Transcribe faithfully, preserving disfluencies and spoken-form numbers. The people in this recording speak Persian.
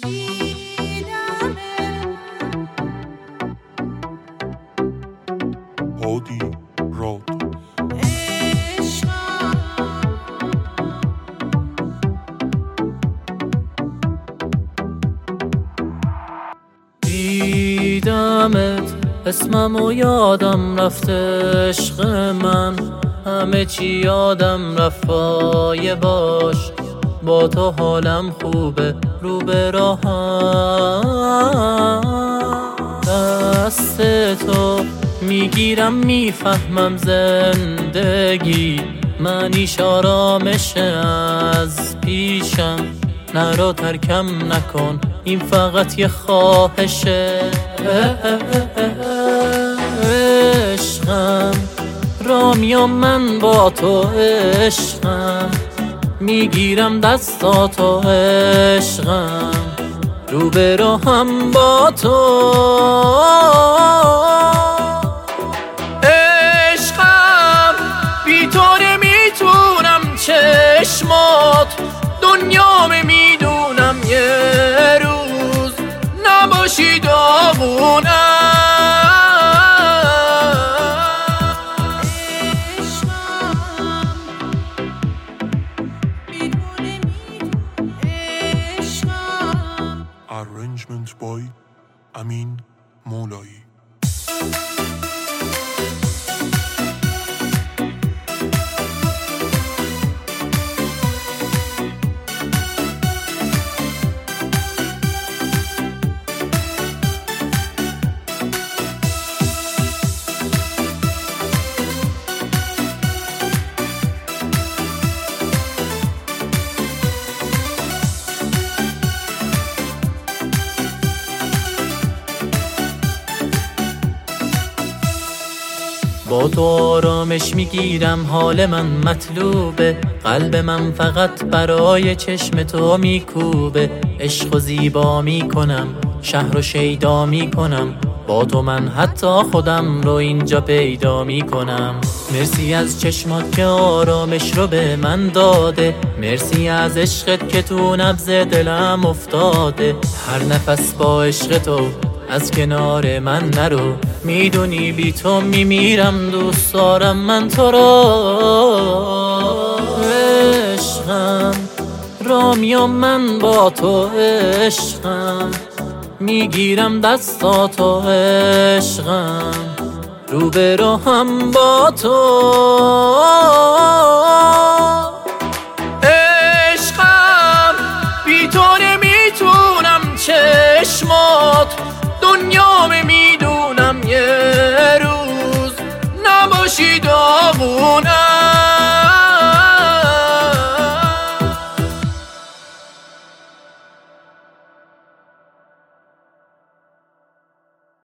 هادی راد دیدمت اسمم و یادم رفت عشق من، همه چی یادم رفت پایه باش، با تو حالم خوبه رو به راهم، دست تو میگیرم میفهمم زندگی منیش آرامش از پیشم، نرو ترکم نکن این فقط یه خواهشه، عشقم را میام من با تو، عشقم میگیرم دستاتو، عشقم رو به راهم با تو، عشقم بی تو نمیتونم چشمات دنیام میدونم یه روز نباشی داغونم، Arrangement by امین مولایی. با تو آرامش میگیرم، حال من مطلوبه، قلب من فقط برای چشم تو میکوبه، عشق و زیبا میکنم، شهر و شیدا میکنم، با تو من حتی خودم رو اینجا پیدا میکنم، مرسی از چشمات که آرامش رو به من داده، مرسی از عشقت که تو نبض دلم افتاده، هر نفس با عشق تو از کنار من نرو، میدونی بی تو میمیرم، دوست دارم من تو را، عشقم را میام من با تو، عشقم میگیرم دستاتو، عشقم رو به راهم با تو، عشقم بی تو نمیتونم چشمات دنیام میدونم یه روز نباشی داغونم.